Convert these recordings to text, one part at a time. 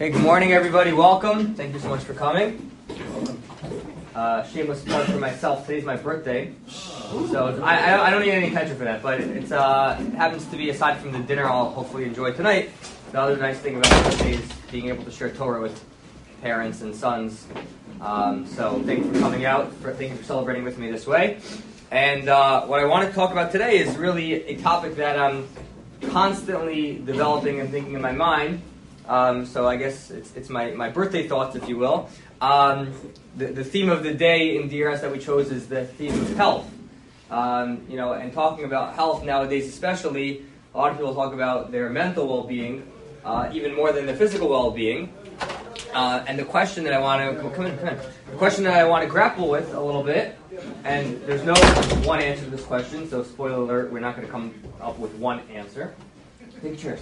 Hey, good morning, everybody. Welcome. Thank you so much for coming. Shameless plug for myself. Today's my birthday, so I don't need any attention for that. But it happens to be, aside from the dinner I'll hopefully enjoy tonight, the other nice thing about birthday is being able to share Torah with parents and sons. So thank you for coming out. Thank you for celebrating with me this way. And what I want to talk about today is really a topic that I'm constantly developing and thinking in my mind. So I guess it's my birthday thoughts, if you will. The theme of the day in DRS that we chose is the theme of health. And talking about health nowadays especially, a lot of people talk about their mental well-being, even more than their physical well-being. And the question that I want to grapple with a little bit, and there's no one answer to this question, so spoiler alert, we're not going to come up with one answer. Take chairs.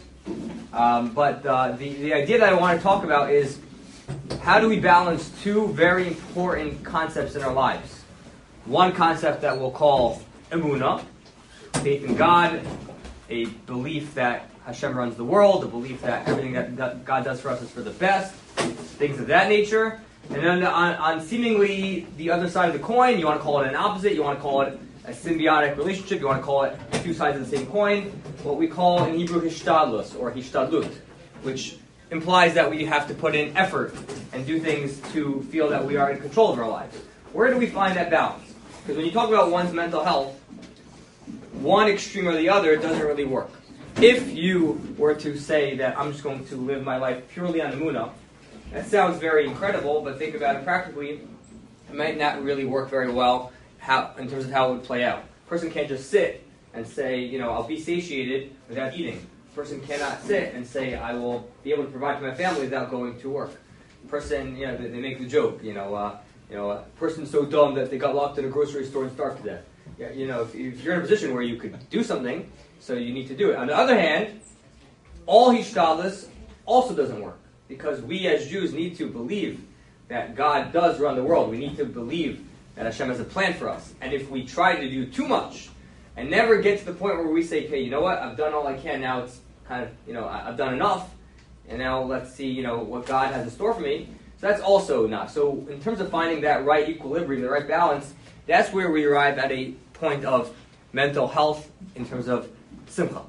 But the idea that I want to talk about is, how do we balance two very important concepts in our lives? One concept that we'll call emunah, faith in God, a belief that Hashem runs the world, a belief that everything that God does for us is for the best, things of that nature. And then on seemingly the other side of the coin, you want to call it an opposite, you want to call it a symbiotic relationship, you want to call it two sides of the same coin, what we call in Hebrew hishtadlus, or hishtadlut, which implies that we have to put in effort and do things to feel that we are in control of our lives. Where do we find that balance? Because when you talk about one's mental health, one extreme or the other doesn't really work. If you were to say that I'm just going to live my life purely on emunah, that sounds very incredible, but think about it practically, it might not really work very well in terms of how it would play out. A person can't just sit and say, I'll be satiated without eating. A person cannot sit and say, I will be able to provide for my family without going to work. A person, they make the joke, a person's so dumb that they got locked in a grocery store and starved to death. Yeah, if you're in a position where you could do something, so you need to do it. On the other hand, all hishtadlus also doesn't work, because we as Jews need to believe that God does run the world. We need to believe that Hashem has a plan for us. And if we try to do too much and never get to the point where we say, okay, you know what, I've done all I can, now it's kind of, I've done enough, and now let's see, what God has in store for me. So that's also enough. So in terms of finding that right equilibrium, the right balance, that's where we arrive at a point of mental health in terms of simcha.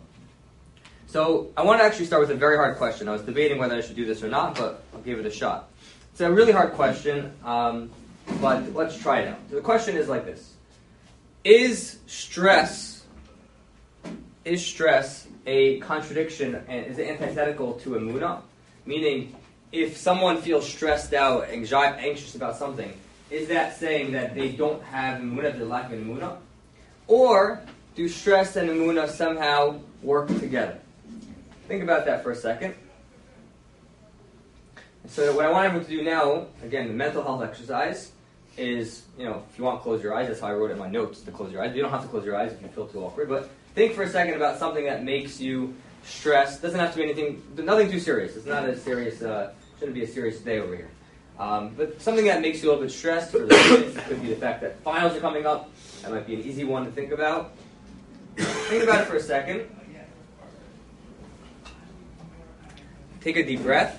So I want to actually start with a very hard question. I was debating whether I should do this or not, but I'll give it a shot. It's a really hard question, but let's try it out. So the question is like this. Is stress a contradiction, and is it antithetical to emunah? Meaning, if someone feels stressed out, anxious about something, is that saying that they don't have emunah, they're lacking emunah? Or do stress and emunah somehow work together? Think about that for a second. So what I want everyone to do now, again, the mental health exercise, is, if you want to close your eyes, that's how I wrote it in my notes, to close your eyes. You don't have to close your eyes if you feel too awkward, but think for a second about something that makes you stressed. Doesn't have to be nothing too serious. It's not a serious, shouldn't be a serious day over here. But something that makes you a little bit stressed, for the students, it could be the fact that finals are coming up. That might be an easy one to think about. Think about it for a second. Take a deep breath.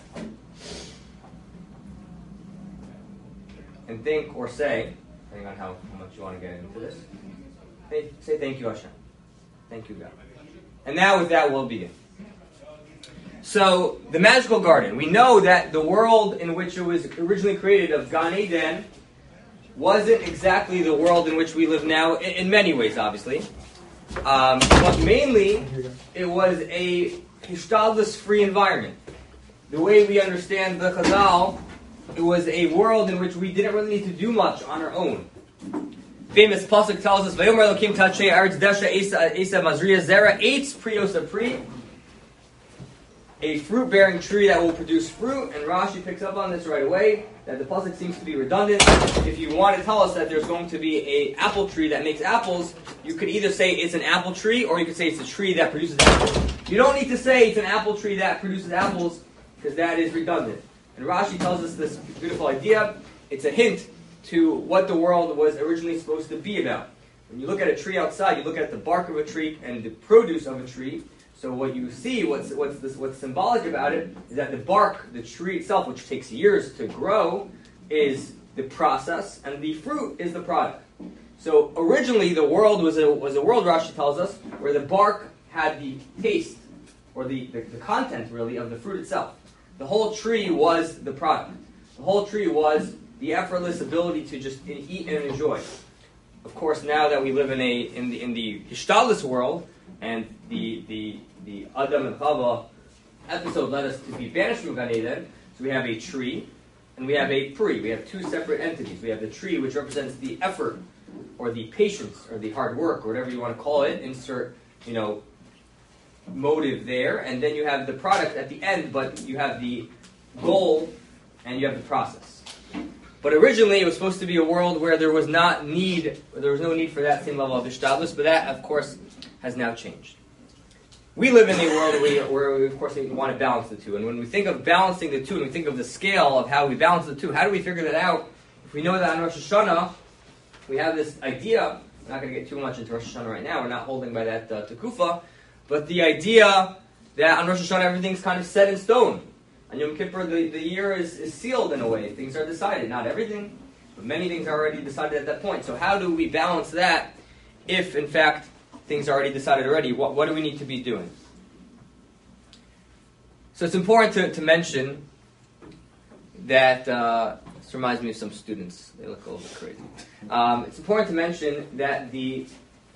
And think or say, depending on how much you want to get into this, say thank you, Hashem. Thank you, God. And now with that, we'll begin. So, the magical garden. We know that the world in which it was originally created, of Gan Eden, wasn't exactly the world in which we live now, in many ways, obviously. But mainly, it was a hishtadlus-free environment. The way we understand the Chazal, it was a world in which we didn't really need to do much on our own. Famous pasuk tells us, "Vayomer Elokim tachei aretz desha esa mazriya zera eitz pri yosa pri," a fruit-bearing tree that will produce fruit. And Rashi picks up on this right away, that the pasuk seems to be redundant. If you want to tell us that there's going to be an apple tree that makes apples, you could either say it's an apple tree, or you could say it's a tree that produces apples. You don't need to say it's an apple tree that produces apples, because that is redundant. And Rashi tells us this beautiful idea. It's a hint to what the world was originally supposed to be about. When you look at a tree outside, you look at the bark of a tree and the produce of a tree. So what you see, what's symbolic about it, is that the bark, the tree itself, which takes years to grow, is the process, and the fruit is the product. So originally the world was a world, Rashi tells us, where the bark had the taste, or the content really, of the fruit itself. The whole tree was the product. The whole tree was the effortless ability to just eat and enjoy. Of course, now that we live in the Hishtadlus world, and the Adam and Chava episode led us to be banished from Gan Eden, so we have a tree, and we have a pri. We have two separate entities. We have the tree, which represents the effort, or the patience, or the hard work, or whatever you want to call it. Insert, motive there, and then you have the product at the end, but you have the goal, and you have the process. But originally, it was supposed to be a world where there was no need for that same level of hishtadlus, but that, of course, has now changed. We live in a world where we, of course, want to balance the two. And when we think of balancing the two, and we think of the scale of how we balance the two, how do we figure that out? If we know that on Rosh Hashanah, we have this idea. I'm not going to get too much into Rosh Hashanah right now. We're not holding by that tekufa. But the idea that on Rosh Hashanah everything's kind of set in stone. On Yom Kippur, the year is sealed in a way. Things are decided. Not everything, but many things are already decided at that point. So how do we balance that if, in fact, things are already decided already? What do we need to be doing? So it's important to mention that, this reminds me of some students. They look a little bit crazy. It's important to mention that the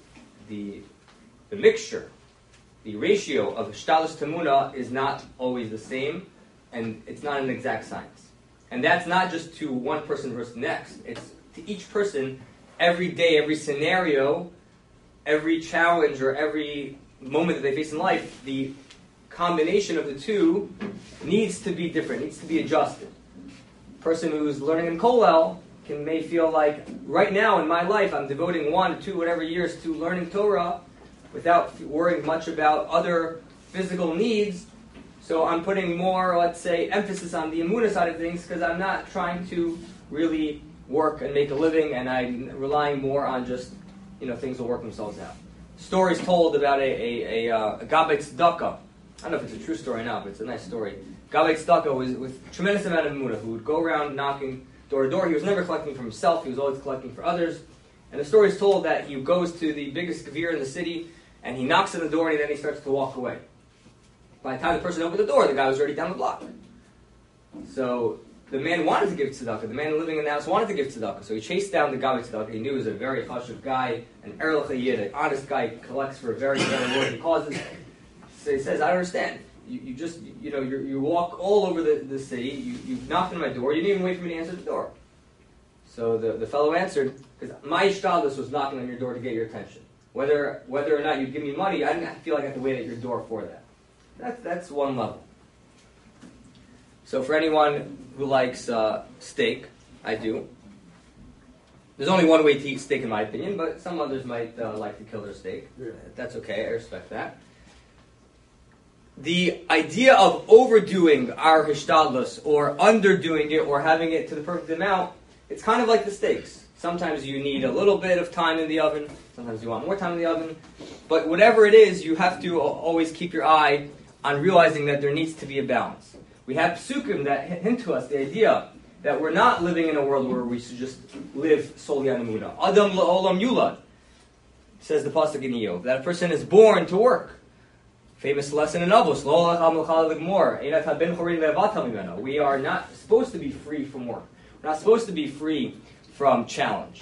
mixture, the ratio of Hishtadlus to Emunah is not always the same, and it's not an exact science. And that's not just to one person versus the next. It's to each person, every day, every scenario, every challenge, or every moment that they face in life, the combination of the two needs to be different, needs to be adjusted. A person who's learning in Kollel may feel like, right now in my life, I'm devoting 1, 2, whatever years to learning Torah without worrying much about other physical needs. So I'm putting more, let's say, emphasis on the Emunah side of things because I'm not trying to really work and make a living, and I'm relying more on just, things will work themselves out. Stories told about a Gabbai Tzedakah. I don't know if it's a true story or not, but it's a nice story. Gabbai Tzedakah was with a tremendous amount of Emunah, who would go around knocking door to door. He was never collecting for himself, he was always collecting for others. And the story is told that he goes to the biggest gavir in the city, and he knocks on the door, and then he starts to walk away. By the time the person opened the door, the guy was already down the block. So the man wanted to give tzedakah. The man living in the house wanted to give tzedakah. So he chased down the Gabbai Tzedakah. He knew he was a very chashuv guy, an erlich yid, an honest guy, collects for very, very worthy causes. So he says, I don't understand. You walk all over the city. You knocked on my door. You didn't even wait for me to answer the door. So the fellow answered, because my hishtadlus was knocking on your door to get your attention. Whether or not you give me money, I didn't feel like I had to wait at your door for that. That's one level. So for anyone who likes steak, I do. There's only one way to eat steak in my opinion, but some others might like to kill their steak. Yeah. That's okay, I respect that. The idea of overdoing our hishtadlus, or underdoing it, or having it to the perfect amount, it's kind of like the steaks. Sometimes you need a little bit of time in the oven, sometimes you want more time in the oven, but whatever it is, you have to always keep your eye on realizing that there needs to be a balance. We have psukim that hint to us the idea that we're not living in a world where we should just live solely on Emunah. Adam la'olam yulad, says the pasuk in Iyov, that a person is born to work. Famous lesson in Avos, we are not supposed to be free from work. We're not supposed to be free from challenge.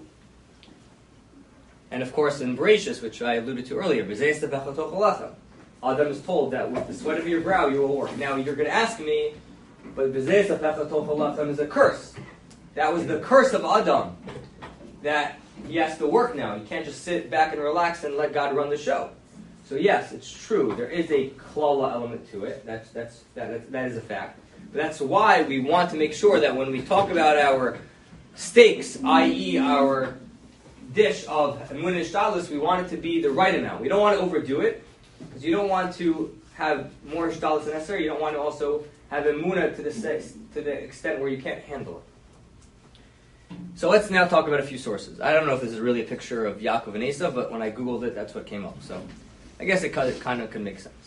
And of course in Bereshis, which I alluded to earlier, Adam is told that with the sweat of your brow you will work. Now you're going to ask me, but is a curse. That was the curse of Adam, that he has to work now. He can't just sit back and relax and let God run the show. So yes, it's true. There is a klala element to it. That is a fact. But that's why we want to make sure that when we talk about our steaks, i.e. our dish of Emunah Hishtadlus, we want it to be the right amount. We don't want to overdo it, because you don't want to have more Hishtadlus than necessary. You don't want to also have Emunah to the extent where you can't handle it. So let's now talk about a few sources. I don't know if this is really a picture of Yaakov and Esav, but when I Googled it, that's what came up. So I guess it kind of could make sense.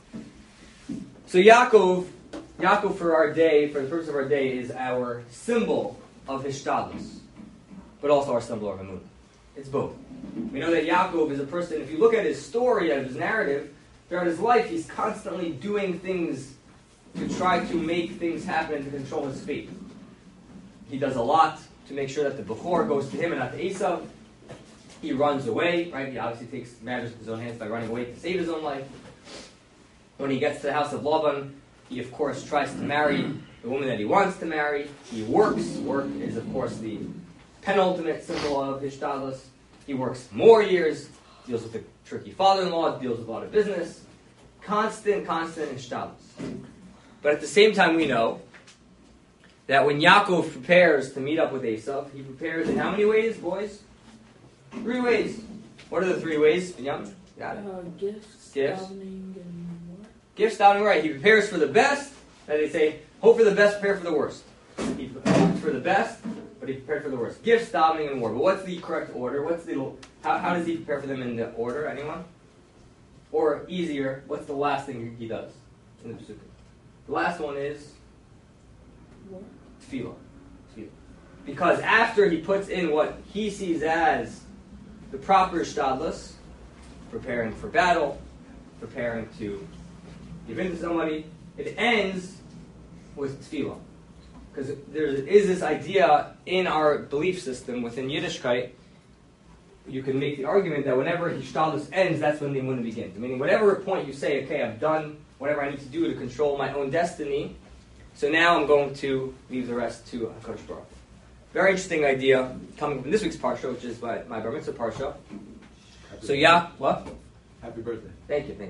So Yaakov for our day, for the purpose of our day, is our symbol of Hishtadlus, but also our symbol of Emunah. It's both. We know that Yaakov is a person, if you look at his story, at his narrative, throughout his life, he's constantly doing things to try to make things happen and to control his fate. He does a lot to make sure that the Bechor goes to him and not to Esav. He runs away, right? He obviously takes matters in his own hands by running away to save his own life. When he gets to the house of Laban, he of course tries to marry the woman that he wants to marry. He works. Work is of course the penultimate symbol of Hishtadlus. He works more years, deals with a tricky father-in-law, deals with a lot of business. Constant Hishtadlus. But at the same time we know that when Yaakov prepares to meet up with Esav, he prepares in how many ways, boys? 3 ways. What are the 3 ways? Binyamin? Got it. Gifts, Gifts. davening, and what? Gifts, davening, right. He prepares for the best. As they say, hope for the best, prepare for the worst. He hoped for the best, but he prepared for the worst. Gifts, davening, and war. But what's the correct order? How does he prepare for them in the order? Anyone? Or easier, what's the last thing he does in the Pesukah? The last one is What? Tefillah. Because after he puts in what he sees as the proper Hishtadlus, preparing for battle, preparing to give in to somebody, it ends with Tefillah. Because there is this idea in our belief system within Yiddishkeit, you can make the argument that whenever Hishtadlus ends, that's when the Emunah begins. Meaning, whatever point you say, okay, I've done whatever I need to do to control my own destiny, so now I'm going to leave the rest to HaKadosh Baruch Hu. Very interesting idea coming from this week's Parsha, which is my Bar Mitzvah Parsha. So what? Happy birthday. Thank you.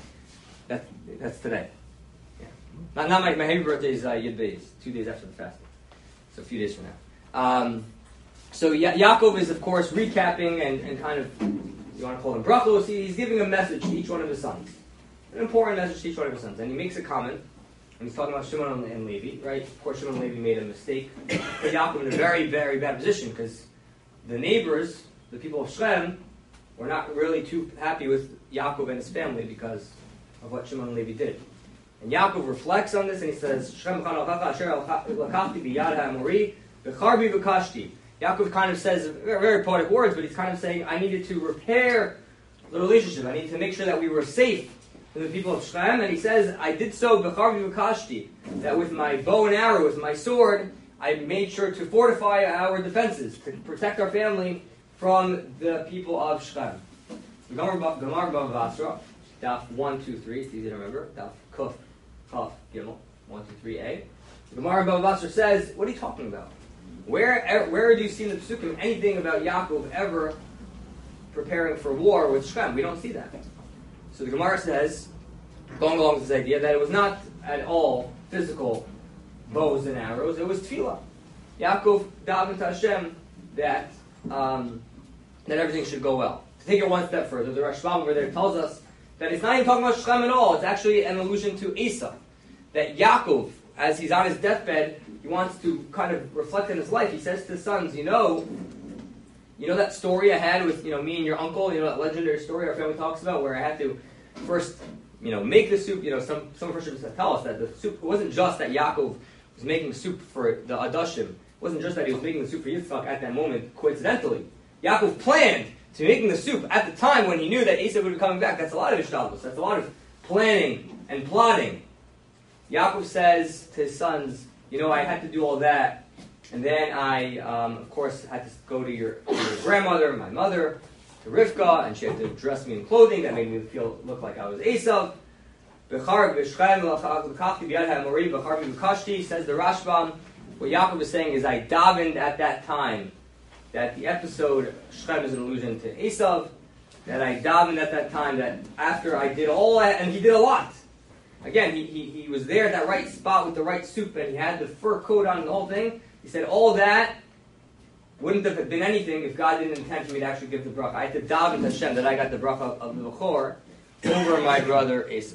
That's today. Yeah. Not my happy birthday is Yud Beis, 2 days after the fasting. So a few days from now. So Yaakov is, of course, recapping and kind of, you want to call him brachos, he's giving a message to each one of his sons. An important message to each one of his sons. And he makes a comment, and he's talking about Shimon and Levi, right? Of course, Shimon and Levi made a mistake. Put Yaakov in a very, very bad position, because the neighbors, the people of Shem, were not really too happy with Yaakov and his family because of what Shimon and Levi did. And Yaakov reflects on this, and he says, Shem lakachti biyad ha'amori b'charbi v'kashti. Yaakov kind of says very poetic words, but he's kind of saying, I needed to repair the relationship. I needed to make sure that we were safe with the people of Shechem. And he says, I did so b'charbi v'kashti, that with my bow and arrow, with my sword, I made sure to fortify our defenses, to protect our family from the people of Shechem. Gemara Bava Basra, Daf 1, 2, 3. It's easy to remember. Daf Kuf, Kaf, Gimel, 1, 2, 3a. Gemara Bava Basra says, what are you talking about? Where do you see in the Pesukim anything about Yaakov ever preparing for war with Shechem? We don't see that. So the Gemara says, going along with this idea, that it was not at all physical bows and arrows, it was tefillah. Yaakov davened to Hashem that everything should go well. To take it one step further, the Rashbam over there tells us that it's not even talking about Shechem at all, it's actually an allusion to Esau. That Yaakov, as he's on his deathbed, he wants to kind of reflect on his life. He says to his sons, you know that story I had with me and your uncle, that legendary story our family talks about, where I had to first make the soup. Some Christians tell us that the soup, it wasn't just that Yaakov was making the soup for the Adashim. It wasn't just that he was making the soup for Yitzchak at that moment, coincidentally. Yaakov planned to making the soup at the time when he knew that Esau would be coming back. That's a lot of Hishtadlus. That's a lot of planning and plotting. Yaakov says to his sons, I had to do all that, and then I, of course, had to go to your grandmother, my mother, to Rivka, and she had to dress me in clothing that made me look like I was Esav. Says the Rashbam, what Yaakov is saying is, I davened at that time, that the episode Shechem is an allusion to Esav, that I davened at that time, that after I did all that, and he did a lot. Again, he was there at that right spot with the right soup, and he had the fur coat on and the whole thing. He said, all that wouldn't have been anything if God didn't intend for me to actually give the bracha. I had to daven to Hashem that I got the bracha of the Bechor over my brother Esau.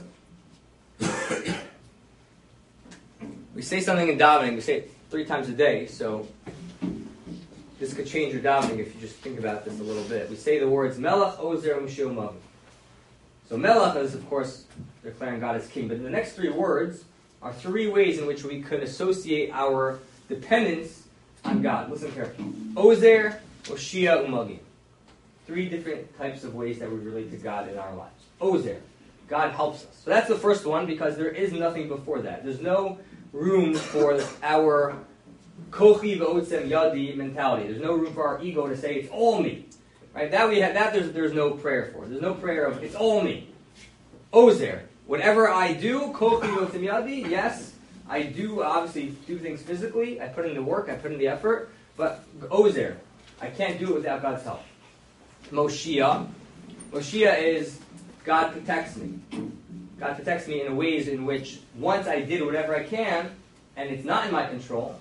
We say something in davening, we say it 3 times a day, so this could change your davening if you just think about this a little bit. We say the words, Melech Ozer Mishio Mavi. So Melech is, of course, declaring God as king. But the next three words are three ways in which we could associate our dependence on God. Listen carefully. Ozer, Oshia, Umagi. Three different types of ways that we relate to God in our lives. Ozer. God helps us. So that's the first one because there is nothing before that. There's no room for our kochi v'otzem yadi mentality. There's no room for our ego to say it's all me. Right? That we have. That there's no prayer for. There's no prayer of it's all me. Ozer. Whatever I do, kochi v'otzem yadi. Yes, I do obviously do things physically. I put in the work. I put in the effort. But ozer, I can't do it without God's help. Moshiach. Moshiach is God protects me. God protects me in ways in which once I did whatever I can, and it's not in my control,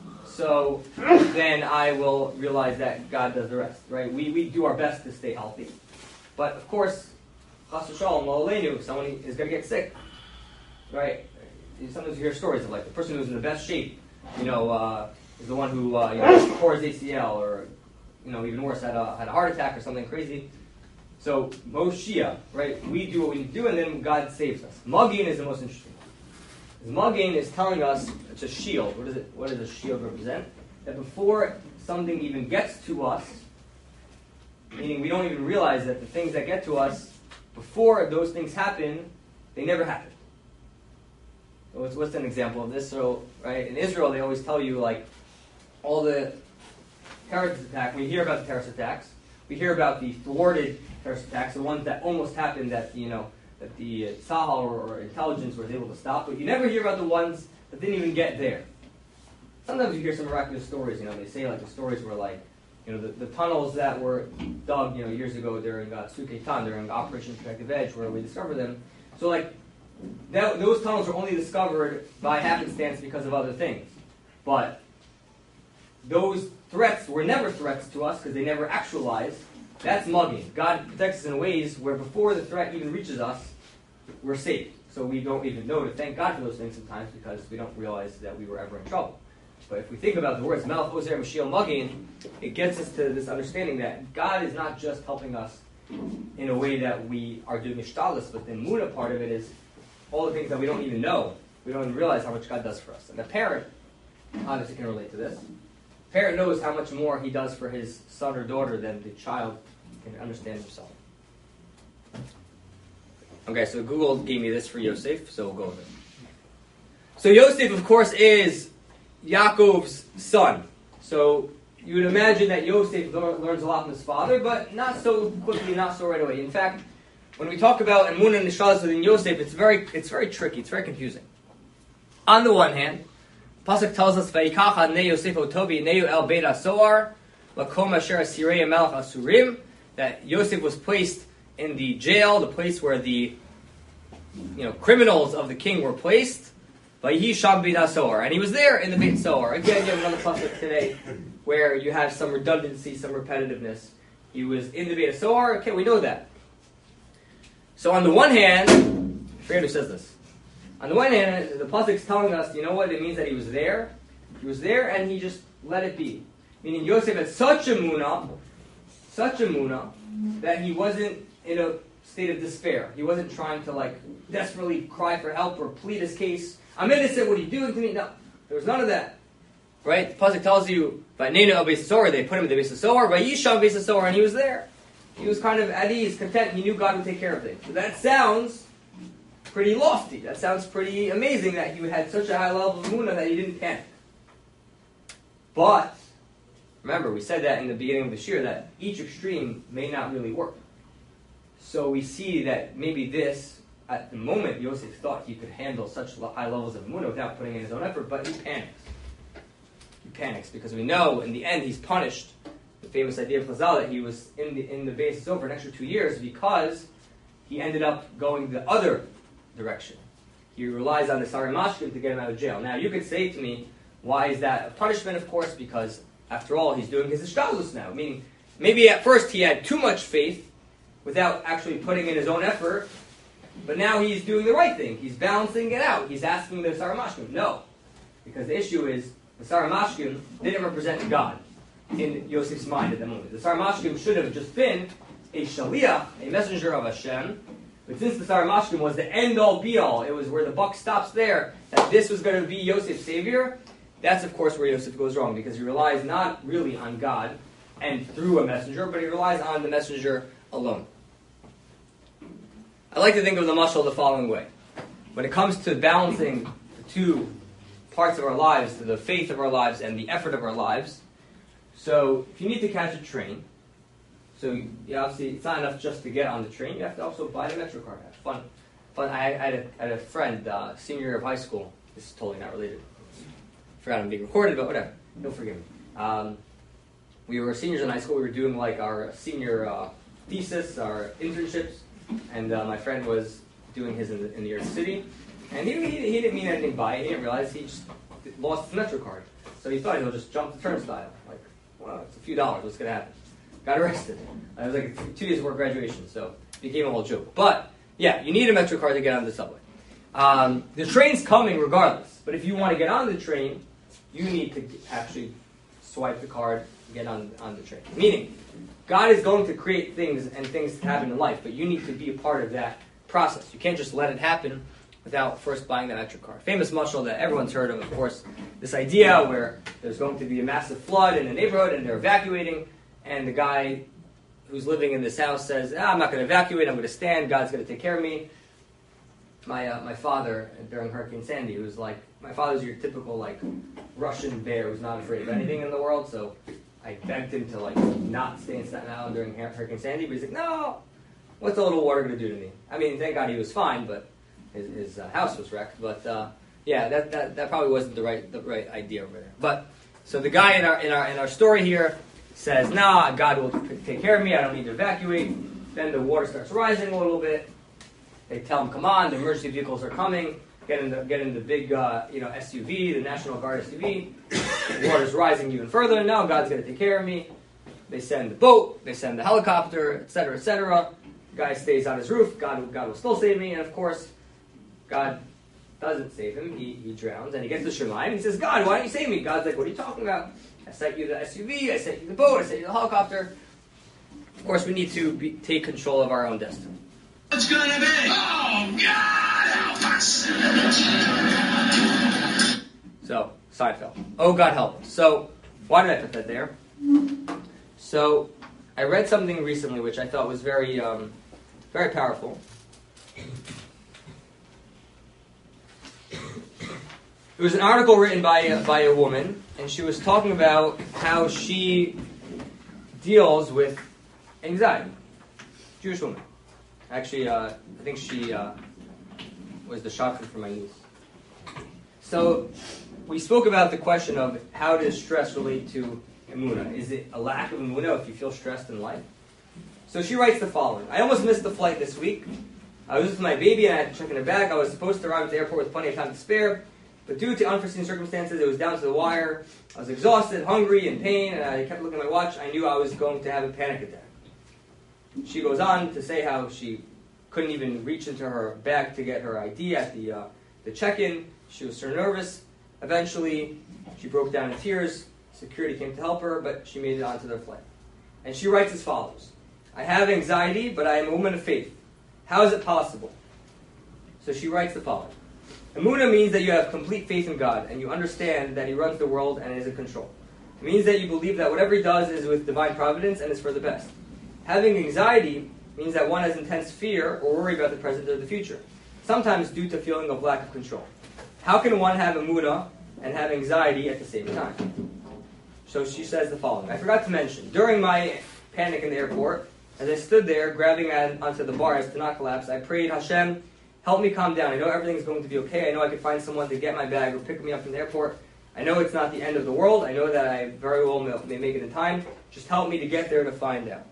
so then I will realize that God does the rest. Right? We do our best to stay healthy. But of course, chas v'shalom, lo aleinu, someone is going to get sick. Right? Sometimes you hear stories of like the person who's in the best shape, is the one who tore his ACL or even worse, had a heart attack or something crazy. So, Moshiach, right? We do what we need to do, and then God saves us. Magin is the most interesting. Magin is telling us it's a shield. What does a shield represent? That before something even gets to us, meaning we don't even realize that the things that get to us, before those things happen, they never happen. What's an example of this? So, right, in Israel, they always tell you, like, all the terrorist attacks, when you hear about the terrorist attacks, we hear about the thwarted terrorist attacks, the ones that almost happened that the Sahel or intelligence was able to stop, but you never hear about the ones that didn't even get there. Sometimes you hear some miraculous stories. They say like the stories were like, the tunnels that were dug, years ago during Tzuk during Operation Protective Edge, where we discovered them. So like those tunnels were only discovered by happenstance because of other things, but those threats were never threats to us because they never actualized. That's mugging. God protects us in ways where before the threat even reaches us, we're safe. So we don't even know to thank God for those things sometimes because we don't realize that we were ever in trouble. But if we think about the words Melech, Ozer, Mashiach, mugging, it gets us to this understanding that God is not just helping us in a way that we are doing ishtalis, but the Muna part of it is all the things that we don't even know. We don't even realize how much God does for us. And the parent obviously can relate to this. Parent knows how much more he does for his son or daughter than the child can understand himself. Okay, so Google gave me this for Yosef, so we'll go with it. So Yosef, of course, is Yaakov's son. So you would imagine that Yosef learns a lot from his father, but not so quickly, not so right away. In fact, when we talk about Emunah and Nishalas within Yosef, it's very tricky, it's very confusing. On the one hand, Pasuk tells us, "Vayikacha ne Yosef otovi neu el beit hasoar lakom asher asirei hamelech asurim," that Yosef was placed in the jail, the place where the criminals of the king were placed. Vayihi sham beit hasoar, and he was there in the beit soar. Again, you have another pasuk today where you have some redundancy, some repetitiveness. He was in the beit soar. Okay, we know that. So on the one hand, I forget who says this. On the one hand, the pasuk is telling us, you know what? It means that he was there. He was there, and he just let it be. Meaning Yosef had such a munah, that he wasn't in a state of despair. He wasn't trying to desperately cry for help or plead his case. I'm innocent. What are you doing to me? No, there was none of that. Right? The pasuk tells you, "By Nena al Beis Hasoar," they put him in the Beis Hasoar. By Yisham Beis Hasoar, and he was there. He was kind of at ease, content. He knew God would take care of things. So that sounds pretty lofty. That sounds pretty amazing that he had such a high level of emunah that he didn't panic. But remember, we said that in the beginning of the shir that each extreme may not really work. So we see that maybe this, at the moment, Yosef thought he could handle such high levels of emunah without putting in his own effort, but he panics. He panics because we know in the end he's punished. The famous idea of Chazal that he was in the base over an extra 2 years because he ended up going the other direction. He relies on the Sari Mashkim to get him out of jail. Now, you could say to me, why is that a punishment? Of course, because, after all, he's doing his ishtalus now. Meaning, maybe at first he had too much faith without actually putting in his own effort, but now he's doing the right thing. He's balancing it out. He's asking the Sari Mashkim. No. Because the issue is, the Sari Mashkim didn't represent God in Yosef's mind at the moment. The Sari Mashkim should have just been a shaliach, a messenger of Hashem, But since the Sar Mashkim was the end-all, be-all, it was where the buck stops there, that this was going to be Yosef's savior, that's, of course, where Yosef goes wrong, because he relies not really on God and through a messenger, but he relies on the messenger alone. I like to think of the mashal the following way. When it comes to balancing the two parts of our lives, the faith of our lives and the effort of our lives, so if you need to catch a train, so you obviously it's not enough just to get on the train, you have to also buy the Metro card. Fun. I had a friend, senior year of high school, this is totally not related. Forgot I'm being recorded, but whatever. Don't forgive me. We were seniors in high school. We were doing like our senior thesis, our internships, and my friend was doing his in New York City. And he didn't mean anything by it. He didn't realize he just lost his Metro card. So he thought he'll just jump the turnstile. Like, well, it's a few dollars. What's going to happen? Got arrested. It was like 2 days before graduation, so it became a whole joke. But yeah, you need a Metro card to get on the subway. The train's coming regardless. But if you want to get on the train, you need to actually swipe the card and get on the train. Meaning, God is going to create things and things to happen in life, but you need to be a part of that process. You can't just let it happen without first buying that Metro card. Famous mashal that everyone's heard of course, this idea where there's going to be a massive flood in a neighborhood and they're evacuating, and the guy who's living in this house says, I'm not going to evacuate, I'm going to stand, God's going to take care of me. My father, during Hurricane Sandy, was like, my father's your typical like Russian bear who's not afraid of anything in the world, so I begged him to like not stay in Staten Island during Hurricane Sandy, but he's like, no, what's a little water going to do to me? I mean, thank God he was fine, but his house was wrecked. But yeah, that probably wasn't the right idea over there. But so the guy in our story here says, nah, God will take care of me, I don't need to evacuate. Then the water starts rising a little bit. They tell him, come on, the emergency vehicles are coming. Get in the big SUV, the National Guard SUV. The water's rising even further. No, God's going to take care of me. They send the boat, they send the helicopter, etc., etc. The guy stays on his roof. God will still save me. And of course, God doesn't save him. He drowns, and he gets to Shemaim, and he says, God, why don't you save me? God's like, what are you talking about? I sent you the SUV, I sent you the boat, I sent you the helicopter. Of course, we need to take control of our own destiny. What's going to be? Oh, God, help us! So, Seinfeld. Oh, God, help us. So, why did I put that there? So, I read something recently which I thought was very, very powerful. It was an article written by a woman, and she was talking about how she deals with anxiety. Jewish woman. Actually, I think she was the shocking for my niece. So, we spoke about the question of how does stress relate to emunah? Is it a lack of emunah if you feel stressed in life? So she writes the following. I almost missed the flight this week. I was with my baby and I had to check in the bag. I was supposed to arrive at the airport with plenty of time to spare, but due to unforeseen circumstances, it was down to the wire. I was exhausted, hungry, in pain, and I kept looking at my watch. I knew I was going to have a panic attack. She goes on to say how she couldn't even reach into her bag to get her ID at the check-in. She was so nervous. Eventually, she broke down in tears. Security came to help her, but she made it onto their flight. And she writes as follows. I have anxiety, but I am a woman of faith. How is it possible? So she writes the following. Emunah means that you have complete faith in God, and you understand that He runs the world and is in control. It means that you believe that whatever He does is with divine providence and is for the best. Having anxiety means that one has intense fear or worry about the present or the future, sometimes due to feeling of lack of control. How can one have emunah and have anxiety at the same time? So she says the following. I forgot to mention, during my panic in the airport, as I stood there grabbing onto the bars to not collapse, I prayed, Hashem, help me calm down. I know everything's going to be okay. I know I can find someone to get my bag or pick me up from the airport. I know it's not the end of the world. I know that I very well may make it in time. Just help me to get there to find out.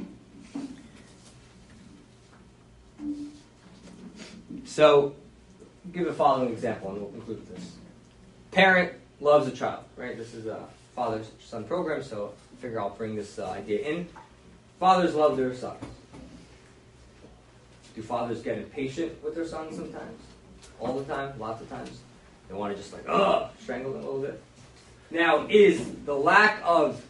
So, I'll give the following example, and we'll conclude with this. Parent loves a child, right? This is a father-son program, so I figure I'll bring this idea in. Fathers love their sons. Do fathers get impatient with their sons sometimes? All the time? Lots of times? They want to just strangle them a little bit? Now, is the lack of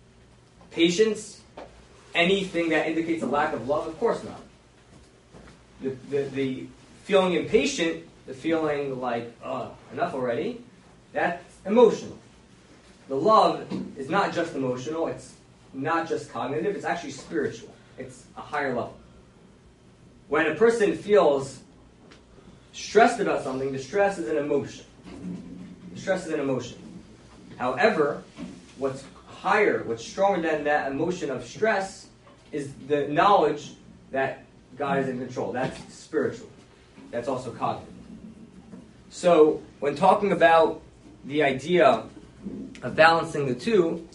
patience anything that indicates a lack of love? Of course not. the feeling impatient, the feeling like, enough already, that's emotional. The love is not just emotional, it's not just cognitive, it's actually spiritual. It's a higher level. When a person feels stressed about something, the stress is an emotion. The stress is an emotion. However, what's higher, what's stronger than that emotion of stress is the knowledge that God is in control. That's spiritual. That's also cognitive. So, when talking about the idea of balancing the two,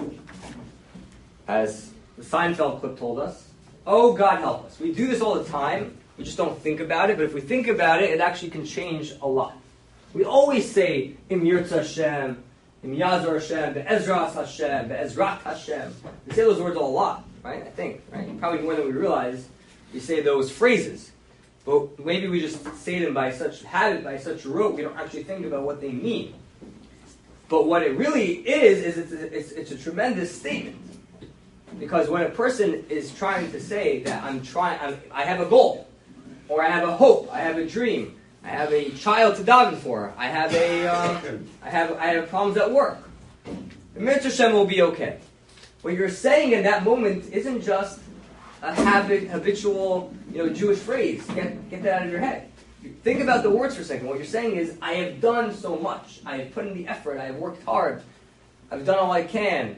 as the Seinfeld clip told us, oh, God help us. We do this all the time. We just don't think about it. But if we think about it, it actually can change a lot. We always say, Im Yirtzeh Hashem, Im Yazor Hashem, Be'ezras Hashem, Be'ezrat Hashem. We say those words a lot, right? I think, right? Probably more than we realize, we say those phrases. But maybe we just say them by such habit, by such rote, we don't actually think about what they mean. But what it really is it's a tremendous statement. Because when a person is trying to say that I have a goal, or I have a hope, I have a dream, I have a child to daven for, I have problems at work, the Mitzvah Shem will be okay. What you're saying in that moment isn't just a habitual, Jewish phrase. Get that out of your head. Think about the words for a second. What you're saying is, I have done so much. I have put in the effort. I have worked hard. I've done all I can.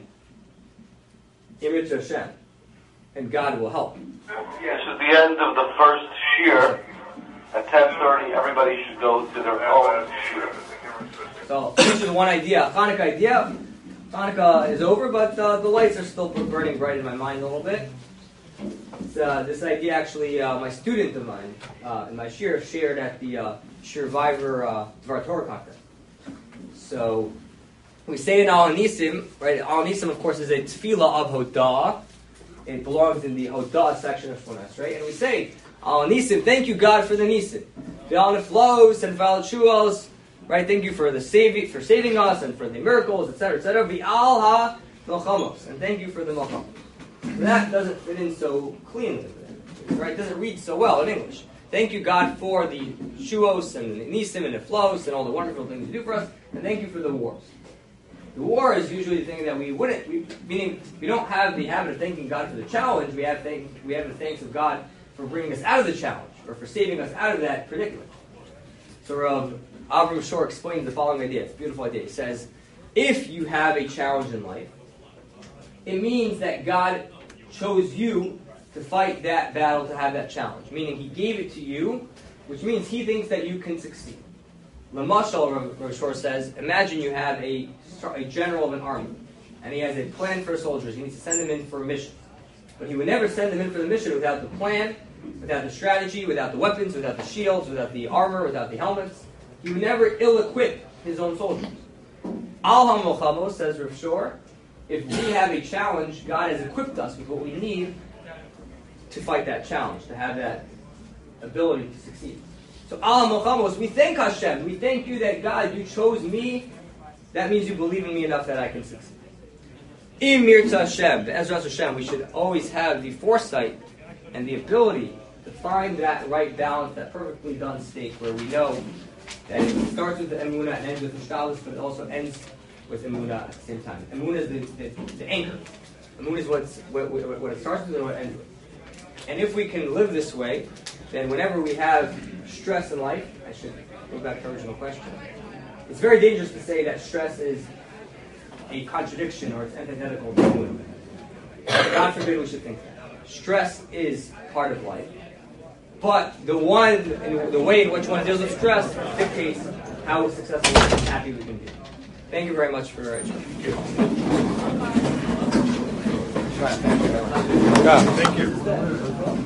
Image Hashem. And God will help. Yes, at the end of the first shir, at 10:30, everybody should go to their own shir. So, this is one idea. Hanukkah idea. Hanukkah is over, but the lights are still burning bright in my mind a little bit. This idea actually, my student of mine, in my shir, shared at the Shirvivor Dvar Torah conference. So, we say in Al Nisim, right? Al Nisim, of course, is a tefillah of Hodah. It belongs in the Hodah section of Shmonas, right? And we say, Al Nisim, thank you God for the Nisim. V'al Neflos and V'al Shuos, right? Thank you for saving us and for the miracles, etc., etc. V'al Ha Melchamos, and thank you for the Melchamos. That doesn't fit in so cleanly, right? It doesn't read so well in English. Thank you, God, for the Shuos and the Nisim and the Flos and all the wonderful things you do for us, and thank you for the wars. The war is usually the thing that meaning we don't have the habit of thanking God for the challenge. We have the thanks of God for bringing us out of the challenge, or for saving us out of that predicament. So Avram Shor explains the following idea. It's a beautiful idea. He says, if you have a challenge in life, it means that God chose you to fight that battle, to have that challenge. Meaning He gave it to you, which means He thinks that you can succeed. Lamashal, Rav Shor says, imagine you have a general of an army, and he has a plan for soldiers. He needs to send them in for a mission. But he would never send them in for the mission without the plan, without the strategy, without the weapons, without the shields, without the armor, without the helmets. He would never ill-equip his own soldiers. Al HaMochamos, says Rav Shor, if we have a challenge, God has equipped us with what we need to fight that challenge, to have that ability to succeed. So Al HaMochamos, we thank Hashem. We thank you that God, you chose me. That means you believe in me enough that I can succeed. Im Yirtzeh Hashem, Be'ezras Hashem, we should always have the foresight and the ability to find that right balance, that perfectly done state where we know that it starts with the emunah and ends with the shtalis, but it also ends with emunah at the same time. Emunah is the anchor. Emunah is what it starts with and what it ends with. And if we can live this way, then whenever we have stress in life, I should go back to the original question. It's very dangerous to say that stress is a contradiction or it's antithetical to emunah. God forbid we should think that. Stress is part of life. But the way in which one deals with stress dictates how successful and happy we can be. Thank you very much for your attention. Thank you.